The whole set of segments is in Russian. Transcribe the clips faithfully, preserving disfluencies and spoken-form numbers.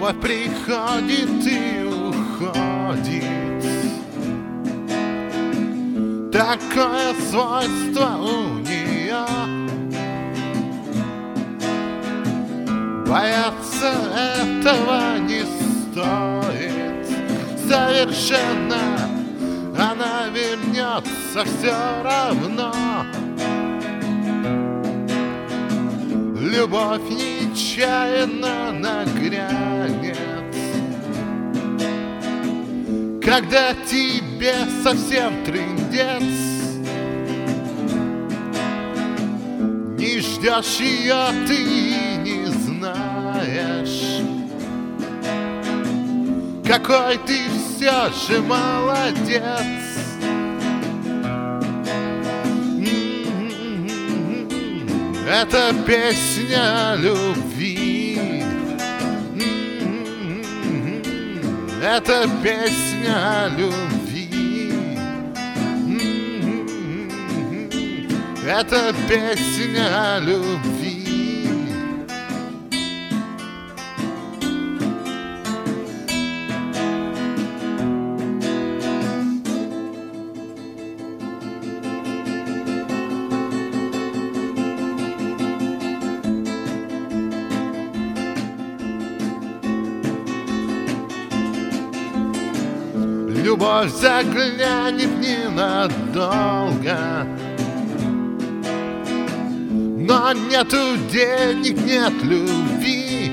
Любовь приходит и уходит. Такое свойство у нее. Бояться этого не стоит. Совершенно она вернется все равно. Любовь нечаянно нагрянет, когда тебе совсем трындец. Не ждешь ее, ты не знаешь, какой ты все же молодец. Это песня любви. Это песня любви. Это песня любви. Любовь заглянет ненадолго, но нету денег, нет любви.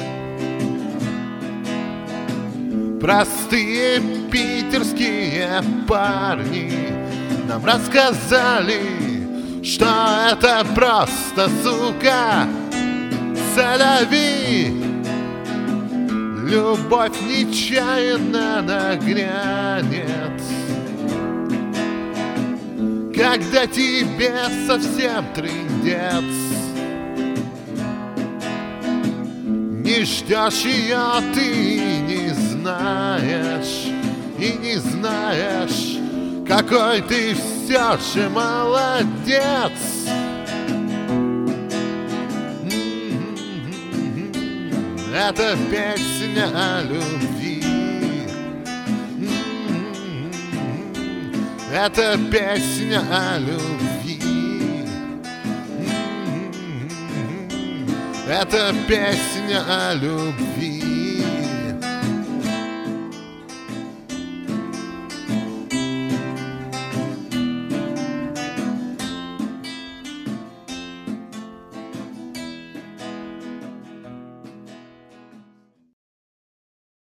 Простые питерские парни нам рассказали, что это просто, сука, солови. Любовь нечаянно нагрянет, когда тебе совсем трындец. Не ждешь ее, ты не знаешь, и не знаешь, какой ты все же молодец. Это песня о любви. Это песня о любви. Это песня о любви.